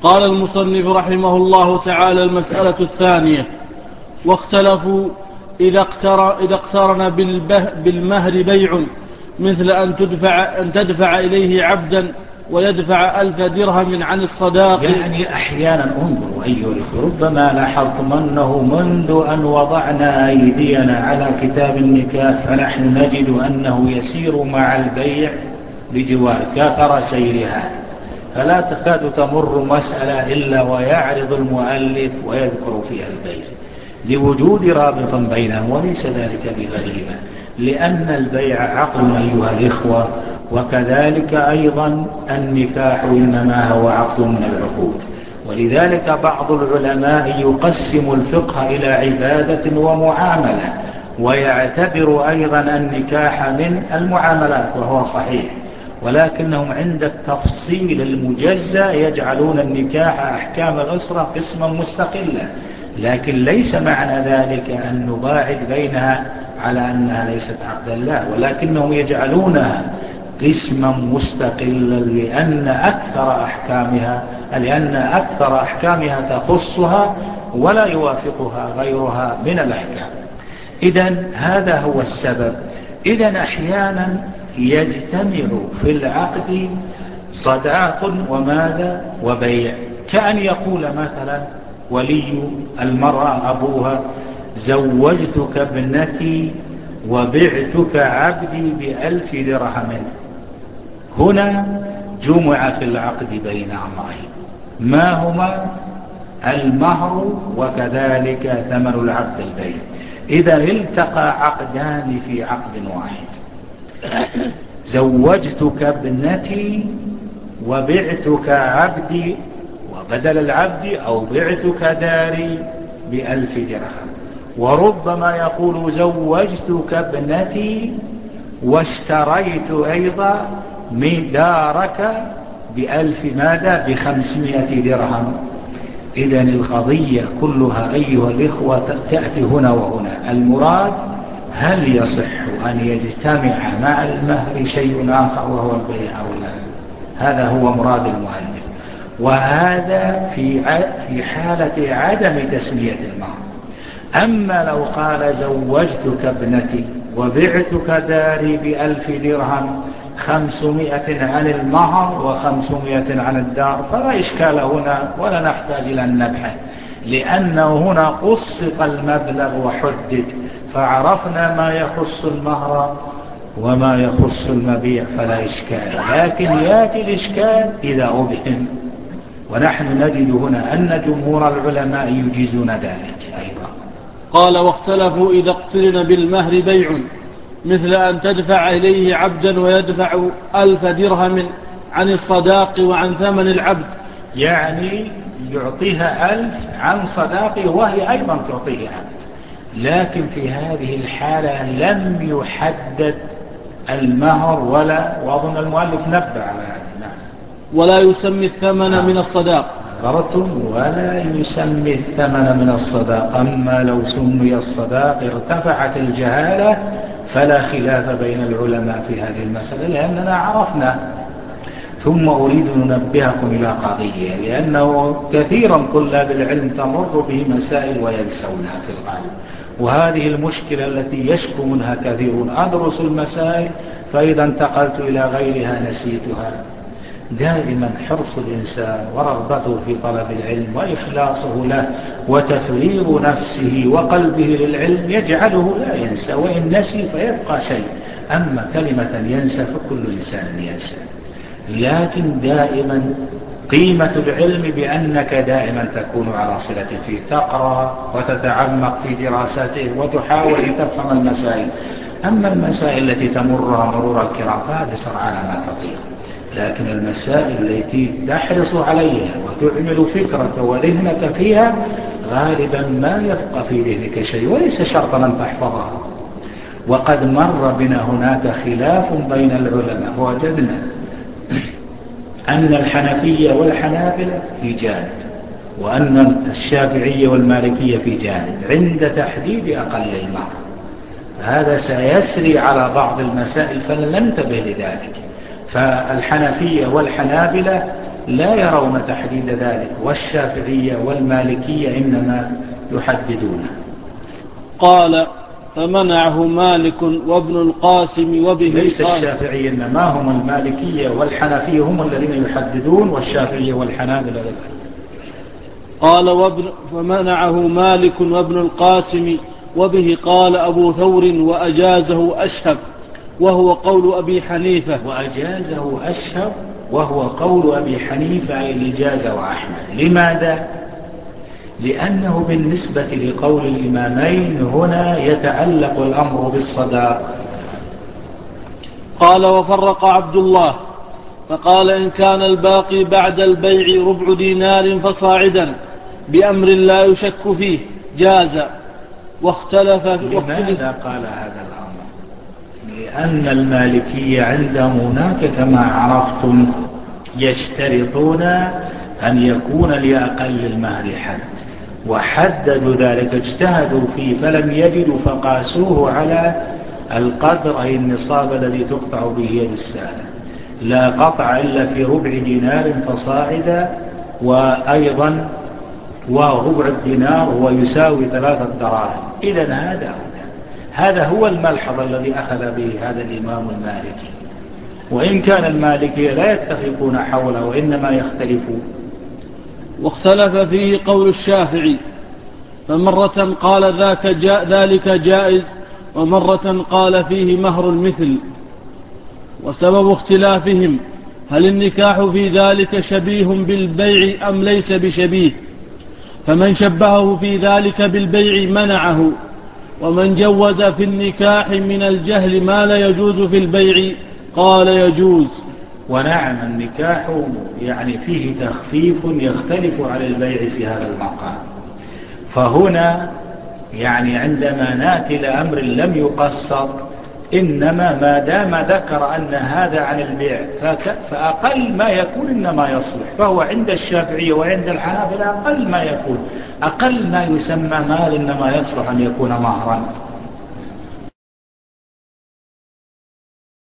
قال المصنف رحمه الله تعالى: المسألة الثانية: واختلفوا إذا اقترن بالمهر بيع، مثل أن تدفع إليه عبدا ويدفع 1000 درهم عن الصداق. يعني أحيانا انظروا أيها الأخوة، ربما لاحظتم أنه منذ أن وضعنا أيدينا على كتاب النكاح فنحن نجد أنه يسير مع البيع بجوار كثر سيرها، فلا تكاد تمر مسألة إلا ويعرض المؤلف ويذكر فيها البيع لوجود رابط بينهم، وليس ذلك بغريبة، لأن البيع عقد أيها الإخوة، وكذلك أيضا النكاح إنما هو عقد من العقود. ولذلك بعض العلماء يقسم الفقه إلى عبادة ومعاملة، ويعتبر أيضا النكاح من المعاملات، وهو صحيح، ولكنهم عند التفصيل المجزأ يجعلون النكاح أحكام الأسرة قسما مستقلا، لكن ليس معنى ذلك أن نباعد بينها على أنها ليست عقدا، لا، ولكنهم يجعلونها قسما مستقلا لأن أكثر أحكامها تخصها ولا يوافقها غيرها من الأحكام. إذن هذا هو السبب. إذن أحيانا يجتمع في العقد صداق وماذا وبيع، كأن يقول مثلا ولي المرأة أبوها: زوجتك ابنتي وبعتك عبدي ب1000 درهم. هنا جمع في العقد بين أمرين، ما هما؟ المهر وكذلك ثمن العبد البيع. إذا التقى عقدان في عقد واحد: زوجتك ابنتي وبعتك عبدي، وبدل العبد أو بعتك داري ب1000 درهم. وربما يقول زوجتك ابنتي واشتريت أيضا من دارك ب1000 ماذا؟ ب500 درهم. إذن القضية كلها أيها الإخوة تأتي هنا وهنا. المراد: هل يصح أن يجتمع مع المهر شيء آخر وهو البيع أو لا؟ هذا هو مراد المؤلف، وهذا في حالة عدم تسمية المهر. أما لو قال زوجتك ابنتي وبعتك داري ب1000 درهم، 500 عن المهر و500 عن الدار، فلا إشكال هنا ولا نحتاج إلى أن نبحث، لأنه هنا قسط المبلغ وحدد، فعرفنا ما يخص المهر وما يخص المبيع، فلا إشكال. لكن يأتي الإشكال إذا أبهم، ونحن نجد هنا أن جمهور العلماء يجيزون ذلك أيضا. قال: واختلفوا إذا اقترن بالمهر بيع، مثل أن تدفع إليه عبدا ويدفع 1000 درهم عن الصداق وعن ثمن العبد. يعني يعطيها 1000 عن صداقه وهي أيضا تعطيه عبد، لكن في هذه الحالة لم يحدد المهر وأظن المؤلف نبه على هذا. ولا يسمي الثمن من الصداق. ولا يسمي الثمن من الصداق. أما لو سمي الصداق ارتفعت الجهالة، فلا خلاف بين العلماء في هذه المسألة، لأننا عرفنا. ثم أريد أن ننبهكم إلى قضية، لأنه كثيرا طلاب العلم تمر به مسائل وينسونها في الغالب، وهذه المشكلة التي يشكو منها كثيرون: أدرس المسائل فإذا انتقلت إلى غيرها نسيتها. دائما حرص الإنسان ورغبته في طلب العلم وإخلاصه له وتفريغ نفسه وقلبه للعلم يجعله لا ينسى، وإن نسي فيبقى شيء. أما كلمة ينسى فكل إنسان ينسى، لكن دائما قيمة العلم بأنك دائما تكون على صلة فيه، تقرأ وتتعمق في دراسته وتحاول أن تفهم المسائل. أما المسائل التي تمرها مرور الكرام فهذا سر على ما تطير، لكن المسائل التي تحرص عليها وتعمل فكرك وذهنك فيها غالبا ما يبقى في ذهنك شيء، وليس شرطا أن تحفظها. وقد مر بنا هناك خلاف بين العلماء، ووجدنا أن الحنفية والحنابلة في جانب، وأن الشافعية والمالكية في جانب عند تحديد أقل المهر. هذا سيسري على بعض المسائل فلننتبه لذلك. فالحنفية والحنابلة لا يرون تحديد ذلك، والشافعية والمالكية إنما يحددونه. قال فمنعه مالك وابن القاسم وبه ليس قال. الشافعية إنما هم المالكية والحنفية هم الذين يحددون، والشافعية والحنابلة لا. قال فمنعه مالك وابن القاسم وبه قال أبو ثور وأجازه أشهب وهو قول أبي حنيفة. وأجازه أشهب وهو قول أبي حنيفة، أي الإجازة وأحمد. لماذا؟ لأنه بالنسبة لقول الإمامين هنا يتعلق الأمر بالصداق. قال وفرق عبد الله فقال إن كان الباقي بعد البيع ربع دينار فصاعدا بأمر لا يشك فيه جاز. لماذا قال هذا الأمر؟ لأن المالكية عندهم هناك كما عرفتم يشترطون أن يكون لأقل المهر حد، وحددوا ذلك، اجتهدوا فيه فلم يجدوا فقاسوه على القدر، أي النصاب الذي تقطع به يد السائل. لا قطع إلا في ربع دينار فصاعدا، وأيضا وربع الدينار هو يساوي 3 دراهم. إذن هذا هو الملحظ الذي أخذ به هذا الإمام المالكي، وإن كان المالكي لا يتفقون حوله وإنما يختلفون. واختلف فيه قول الشافعي، فمرة قال ذلك جائز ومرة قال فيه مهر المثل. وسبب اختلافهم هل النكاح في ذلك شبيه بالبيع أم ليس بشبيه، فمن شبهه في ذلك بالبيع منعه، ومن جوز في النكاح من الجهل ما لا يجوز في البيع قال يجوز. ونعم النكاح يعني فيه تخفيف يختلف على البيع في هذا المقام. فهنا يعني عندما نأتي لأمر لم يقصر، إنما ما دام ذكر أن هذا عن البيع فأقل ما يكون إنما يصلح. فهو عند الشافعية وعند الحنابلة أقل ما يكون، أقل ما يسمى مال إنما يصلح أن يكون مهرا.